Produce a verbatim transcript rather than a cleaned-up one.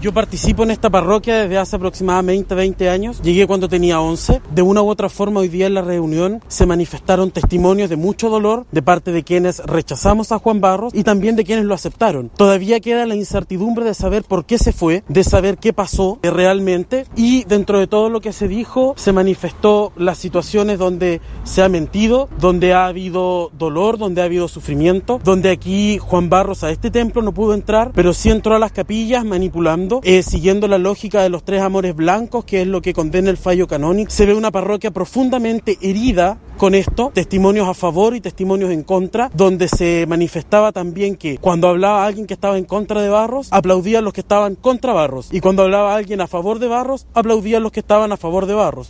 Yo participo en esta parroquia desde hace aproximadamente veinte años. Llegué cuando tenía once. De una u otra forma, hoy día en la reunión se manifestaron testimonios de mucho dolor de parte de quienes rechazamos a Juan Barros y también de quienes lo aceptaron. Todavía queda la incertidumbre de saber por qué se fue, de saber qué pasó realmente, y dentro de todo lo que se dijo se manifestó las situaciones donde se ha mentido, donde ha habido dolor, donde ha habido sufrimiento, donde aquí Juan Barros a este templo no pudo entrar, pero sí entró a las capillas manipulando, eh, siguiendo la lógica de los tres amores blancos, que es lo que condena el fallo canónico. Se ve una parroquia profundamente herida con esto, testimonios a favor y testimonios en contra, donde se manifestaba también que cuando hablaba alguien que estaba en contra de Barros, aplaudían los que estaban contra Barros, y cuando hablaba alguien a favor de Barros, aplaudían los que estaban a favor de Barros.